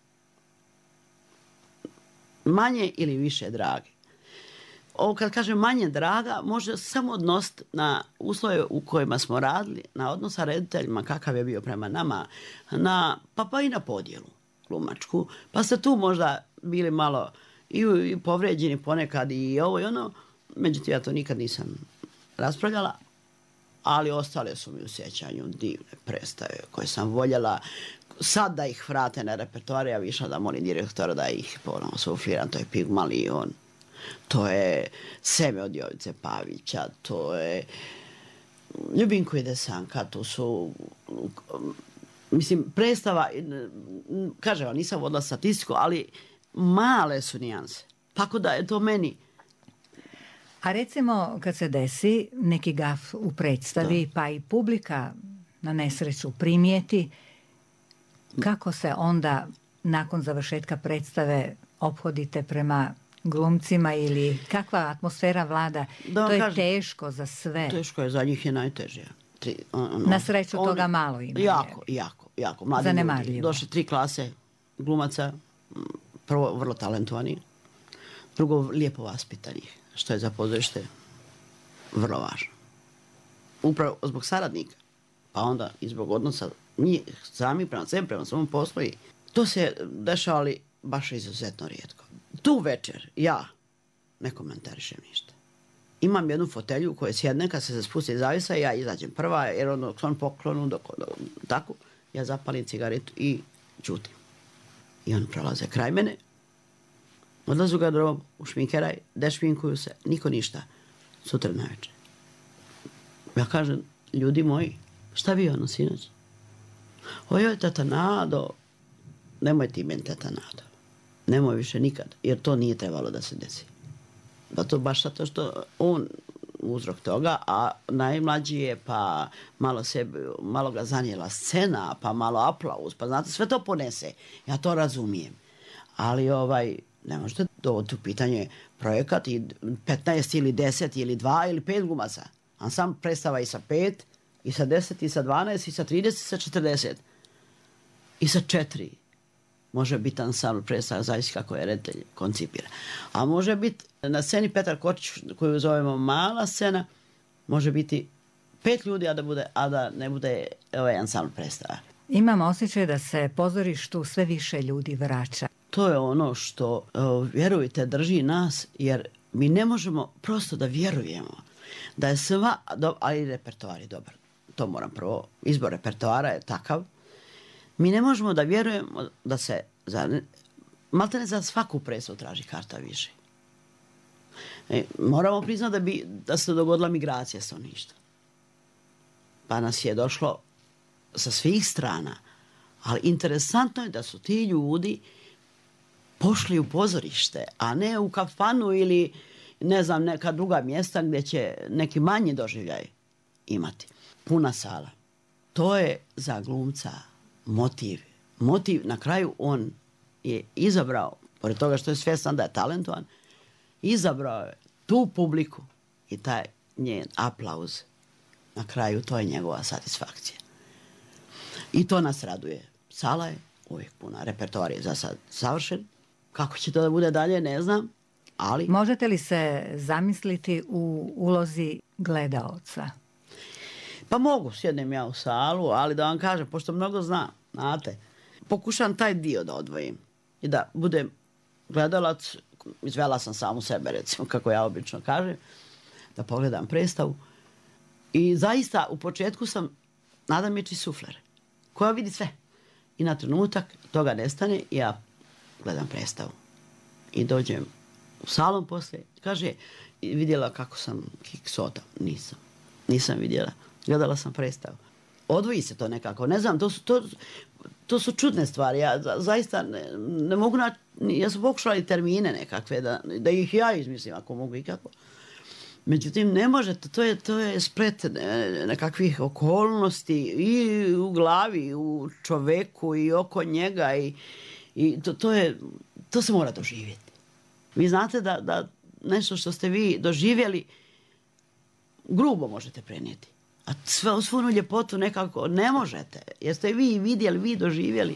Manje ili više drage. Ovo kad kažem manje draga, može se samo odnositi na uslove u kojima smo radili, na odnos sa rediteljima, kakav je bio prema nama, na, pa, pa i na podjelu glumačku. Pa ste tu možda bili malo i, i povređeni ponekad i ovo i ono. Međutim, ja to nikad nisam raspravljala, ali ostale su mi u sjećanju divne predstave koje sam voljela. Sad da ih vrate na repertoar, ja više da molim direktora da ih ponovno sufliram, to je Pigmalion, to je Seme od Jovice Pavića, to je Ljubinko i Desanka, to su, mislim, predstava, kažem vam, nisam vodila statistiku, ali male su nijanse. Tako da je to meni. A recimo kad se desi neki gaf u predstavi, pa i publika na nesreću primijeti, kako se onda nakon završetka predstave ophodite prema glumcima ili kakva atmosfera vlada? Da vam To je kažem, teško za sve. Teško je, za njih je najteže. tri, ono, Na sreću oni, toga malo ima. Jako, je. jako, jako. Mladi Zanemarljivo. ljudi. Došli tri klase glumaca, prvo vrlo talentovani, drugo lijepo vaspitanih, što je za pozorište vrlo važno. Upravo zbog saradnika, pa onda i zbog odnosa njih sami prema sebi, prema svom poslu. I to se dešava, ali baš izuzetno rijetko. Tu večer ja ne komentarišem ništa. Imam jednu fotelju u kojoj sjednem, kad se spusti zavisa, ja izađem prva, jer ono klon poklonu, dok, dok, tako, ja zapalim cigaretu i ćutim. I oni prolaze kraj mene, odlazu ga do u šminkeraj, dešminkuju se, niko ništa. Sutra na večer. Ja kažem, ljudi moji, šta vi ono sinoć? Ojoj, tata Nado, nemoj ti meni tata Nado. Nemoj više nikad, jer to nije trebalo da se desi. Da to baš zato što on uzrok toga, a najmlađi je, pa malo, se, malo ga zanijela scena, pa malo aplauz, pa znate, sve to ponese. Ja to razumijem. Ali ovaj, ne možete dovoditi u pitanje projekat i petnaest ili deset ili dva ili pet glumaca. A sam predstava i sa pet, i sa deset, i sa dvanaest, i sa trideset, i sa četrdeset. I sa četiri. Može biti ansambl predstava, zavisi kako je reditelj koncipira. A može biti na sceni Petar Kočić, koju zovemo mala scena, može biti pet ljudi, a da, bude, a da ne bude ovaj ansambl predstava. Imam osjećaj da se pozorištu sve više ljudi vraća. To je ono što, vjerujte, drži nas, jer mi ne možemo prosto da vjerujemo da je sva, ali repertoar je dobar. To moram prvo, izbor repertoara je takav. Mi ne možemo da vjerujemo da se, za, maltene za svaku predstavu traži karta više. E, moramo priznati da, bi, da se dogodila migracija stanovništva. Pa nas je došlo sa svih strana. Ali interesantno je da su ti ljudi pošli u pozorište, a ne u kafanu ili ne znam, neka druga mjesta gdje će neki manji doživljaj imati. Puna sala. To je za glumca motiv. Motiv, na kraju on je izabrao, pored toga što je svjestan da je talentovan, izabrao je tu publiku i taj njen aplauz. Na kraju to je njegova satisfakcija. I to nas raduje. Sala je uvijek puna, repertoar je za sad savršen. Kako će to da bude dalje, ne znam, ali... Možete li se zamisliti u ulozi gledaoca? Pa mogu, sjednem ja u salu, ali da vam kažem, pošto mnogo znam, znate, pokušam taj dio da odvojim i da budem gledalac, izvela sam samu sebe, recimo, kako ja obično kažem, da pogledam predstavu. I zaista, u početku sam Nada Mirčić sufler, koja vidi sve. I na trenutak toga nestane i ja gledam predstavu. I dođem u salon poslije, kaže, vidjela kako sam kiksota. Nisam. Nisam vidjela. Gledala sam predstavu. Odvoji se to nekako. Ne znam, to su, to, to su čudne stvari. Ja za, zaista ne, ne mogu naći, ja sam pokušala i termine nekakve, da, da ih ja izmislim ako mogu ikako. Međutim, ne možete, to je, to je splet nekakvih okolnosti i u glavi, i u čoveku, i oko njega, i, i to, to, je, to se mora doživjeti. Vi znate da, da nešto što ste vi doživjeli, grubo možete prenijeti. A sve, svu ljepotu nekako ne možete. Jer ste vi vidjeli, vi doživjeli.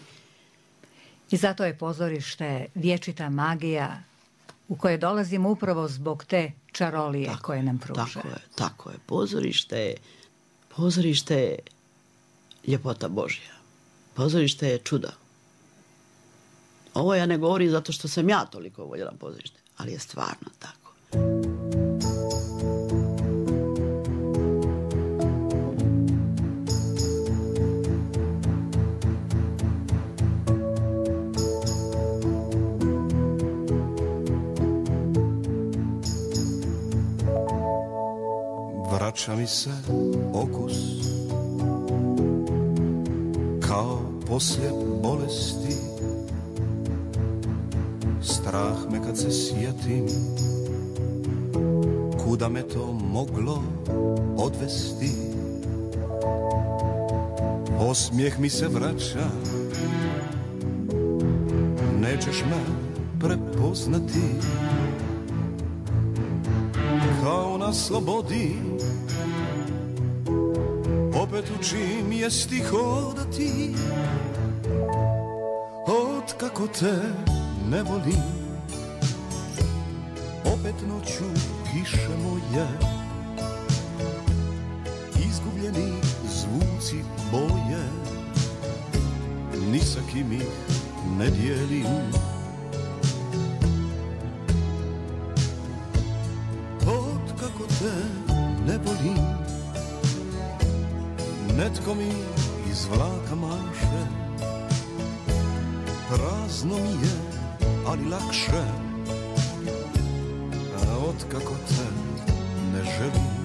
I zato je pozorište vječita magija u koje dolazimo upravo zbog te čarolije tako koje nam pruža. Tako je, tako je. Pozorište je, pozorište je ljepota Božja. Pozorište je čudo. Ovo ja ne govorim zato što sam ja toliko voljela pozorište, ali je stvarno tako. Vraća mi se okus kao poslije bolesti. Strah me kad se sjetim kuda me to moglo odvesti. Osmijeh mi se vraća, nećeš me prepoznati. Kao na slobodi opet učim jesti hodati, od kako te ne volim. Opet noću kiše moje, izgubljeni zvuci boje, ni sa kim ih ne dijelim. Od kako te ne volim, netko mi iz vlaka maše, prazno mi je, ali lakše, a od kako te ne želim.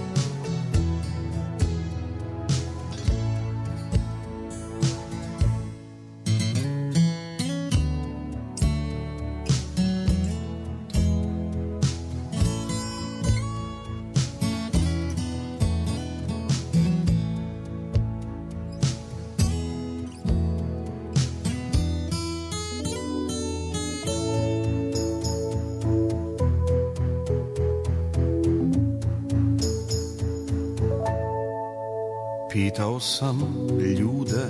Pitao sam ljude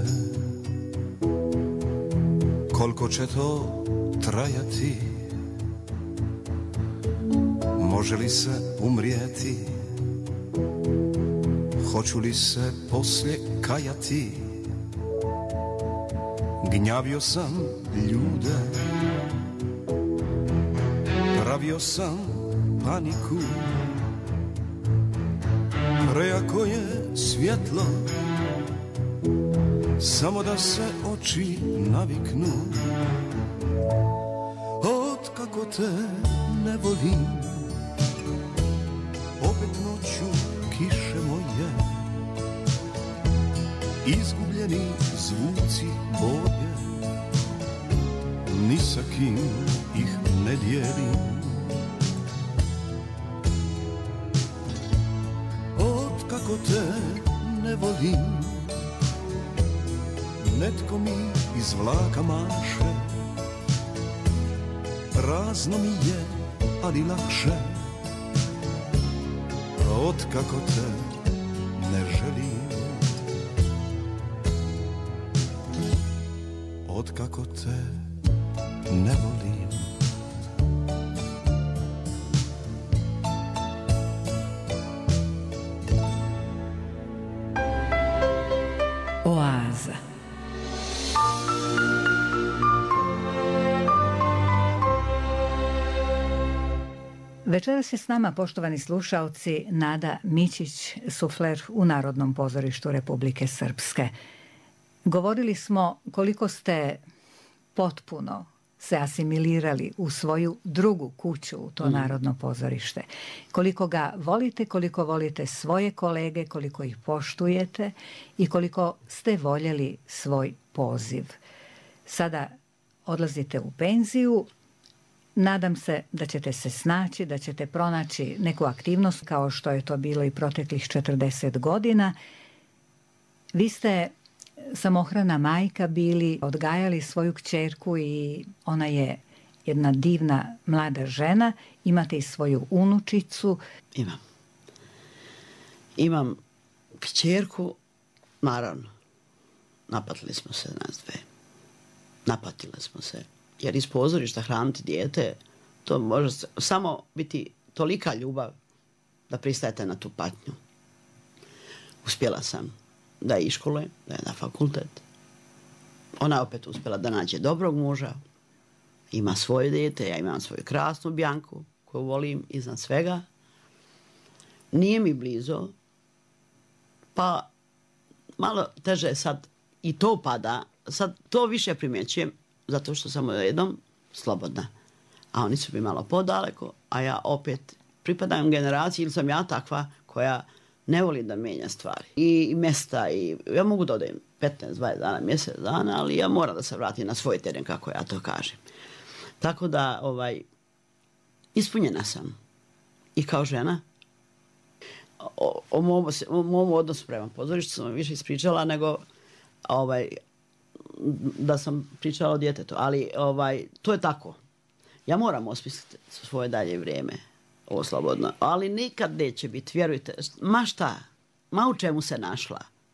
koliko će to trajati, može li se umrijeti, hoću li se poslije kajati. Gnjavio sam ljude, pravio sam paniku, prejako je svjetlo, samo da se oči naviknu. Od kako te ne volim, opet noću kiše moje, izgubljeni zvuci boje, ni sa kim ih ne dijelim. Kako te ne volim, netko mi iz vlaka maše, prazno mi je, ali lakše, od kako te ne želim, od kako te ne volim. Oaza. Večeras je s nama, poštovani slušaoci, Nada Mićić, sufler u Narodnom pozorištu Republike Srpske. Govorili smo koliko ste potpuno se asimilirali u svoju drugu kuću, u to mm. Narodno pozorište. Koliko ga volite, koliko volite svoje kolege, koliko ih poštujete i koliko ste voljeli svoj poziv. Sada odlazite u penziju. Nadam se da ćete se snaći, da ćete pronaći neku aktivnost kao što je to bilo i proteklih četrdeset godina. Vi ste samohrana majka bili, odgajali svoju kćerku i ona je jedna divna mlada žena. Imate i svoju unučicu. Imam. Imam kćerku, naravno. Napatili smo se nas dve. Napatile smo se. Jer iz pozorišta hraniti dijete, to može samo biti tolika ljubav da pristajete na tu patnju. Uspjela sam da je iškole, da je na fakultet. Ona je opet uspjela da nađe dobrog muža, ima svoje dijete, ja imam svoju krasnu Bjanku koju volim iznad svega. Nije mi blizo, pa malo teže sad i to pada, sad to više primjećujem zato što sam jednom slobodna, a oni su mi malo podaleko, a ja opet pripadam generaciji ili sam ja takva koja ne voli da mijenja stvari. I mjesta, i ja mogu da odem petnaest dvadeset dana, mjesec dana, ali ja moram da se vratim na svoj teren, kako ja to kažem. Tako da, ovaj, ispunjena sam. I kao žena, o, o, mom, o mom odnosu prema pozorištu sam više ispričala nego ovaj, da sam pričala o djetetu. Ali ovaj, to je tako. Ja moram osmisliti svoje dalje vrijeme. Ovo slobodno. Ali nikad neće biti, vjerujte, ma šta, ma u čemu se našla.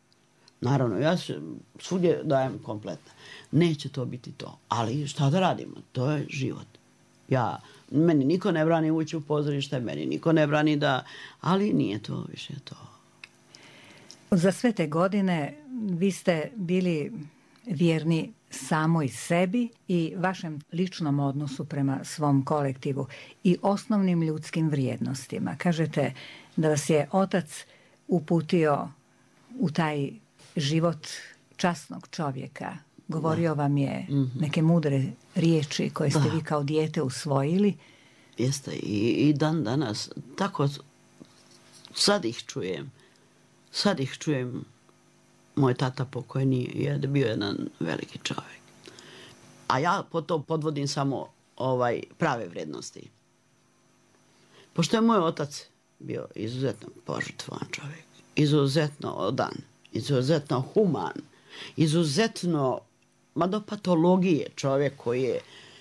Naravno, ja se svugdje dajem kompletno. Neće to biti to. Ali šta da radimo? To je život. Ja, meni niko ne brani ući u pozorište, meni niko ne brani da... Ali nije to više to. Za sve te godine vi ste bili vjerni samoj sebi i vašem ličnom odnosu prema svom kolektivu i osnovnim ljudskim vrijednostima. Kažete da vas je otac uputio u taj život časnog čovjeka. Govorio vam je neke mudre riječi koje ste vi kao dijete usvojili. Jeste, i, i dan danas. Tako, sad ih čujem. Sad ih čujem. Moj tata pokojni je bio jedan veliki čovjek. A ja po to podvodim samo ovaj prave vrijednosti. Pošto je moj otac bio izuzetno požrtvovan čovjek, izuzetno odan, izuzetno human, izuzetno, ma do patologije čovjek koji je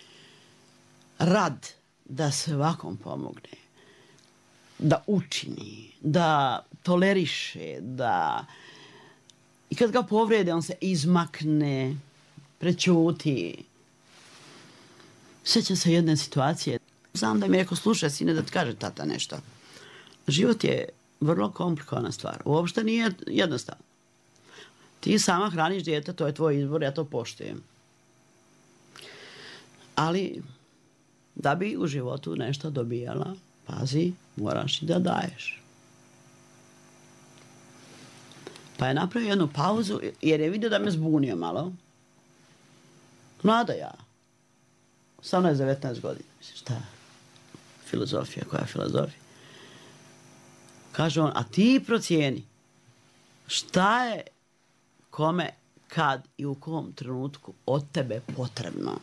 rad da svakom pomogne, da učini, da toleriše, da... I kad ga povrede, on se izmakne, prećuti. Sjećam se jedne situacije. Znam da mi je rekao, slušaj sine, da ti kaže tata nešto. Život je vrlo komplikovana stvar. Uopšte nije jednostavno. Ti sama hraniš dijete, to je tvoj izbor, ja to poštujem. Ali da bi u životu nešto dobijala, pazi, moraš i da daješ. Pa je napravio jednu pauzu jer je vidio da me zbunio malo. Mlada ja. osamnaest devetnaest godina. Mislim, šta? Filozofija, koja filozofija? Kaže on, a ti procijeni šta je kome, kad i u kom trenutku od tebe potrebno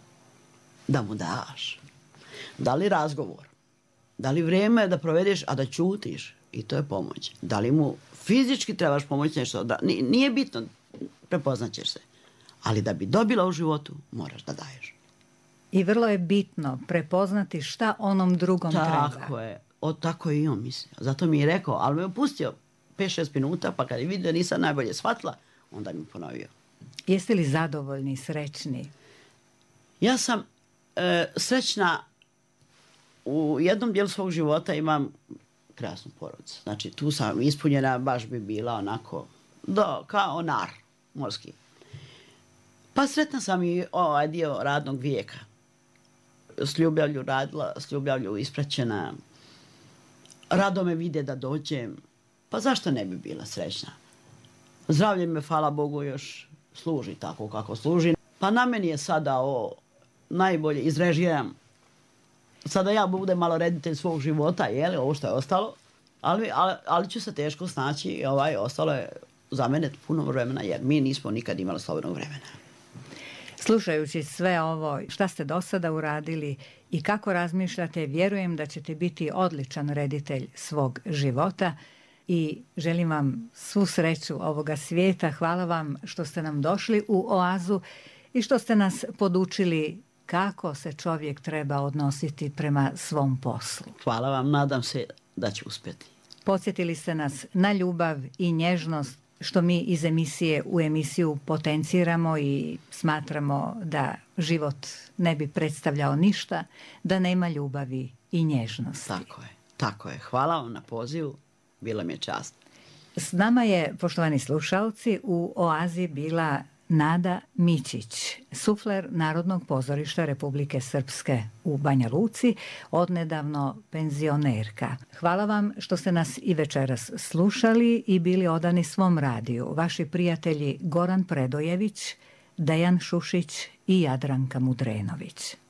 da mu daš. Da li razgovor? Da li vrijeme da provedeš, a da ćutiš? I to je pomoć. Da li mu fizički trebaš pomoći nešto? Da, nije bitno, prepoznaćeš se. Ali da bi dobila u životu, moraš da daješ. I vrlo je bitno prepoznati šta onom drugom treba. Tako je. O, tako je i on mislio. Zato mi je rekao, ali me opustio pet šest minuta, pa kad je vidio da nisam najbolje shvatila, onda mi ponovio. Jeste li zadovoljni, srećni? Ja sam e, srećna. U jednom dijelu svog života imam krasnu porodicu. Znači, tu sam ispunjena, baš bi bila onako, do, kao nar morski. Pa sretna sam i ovaj dio radnog vijeka. S ljubavlju radila, s ljubavlju ispraćena. Rado me vide da dođem. Pa zašto ne bi bila srećna? Zdravlje me, hvala Bogu, još služi tako kako služi. Pa na meni je sada ovo najbolje izrežiram. Sada ja budem malo reditelj svog života, jeli, ovo što je ostalo, ali, ali, ali ću se teško snaći, ovaj, ostalo je za mene puno vremena, jer mi nismo nikad imali slobodnog vremena. Slušajući sve ovo, šta ste do sada uradili i kako razmišljate, vjerujem da ćete biti odličan reditelj svog života i želim vam svu sreću ovoga svijeta. Hvala vam što ste nam došli u Oazu i što ste nas podučili kako se čovjek treba odnositi prema svom poslu. Hvala vam, nadam se da će uspjeti. Podsjetili ste nas na ljubav i nježnost, što mi iz emisije u emisiju potenciramo i smatramo da život ne bi predstavljao ništa, da nema ljubavi i nježnosti. Tako je, tako je. Hvala vam na pozivu, bila mi je čast. S nama je, poštovani slušalci, u Oazi bila Nada Mićić, sufler Narodnog pozorišta Republike Srpske u Banja Luci, odnedavno penzionerka. Hvala vam što ste nas i večeras slušali i bili odani svom radiju. Vaši prijatelji Goran Predojević, Dejan Šušić i Jadranka Mudrenović.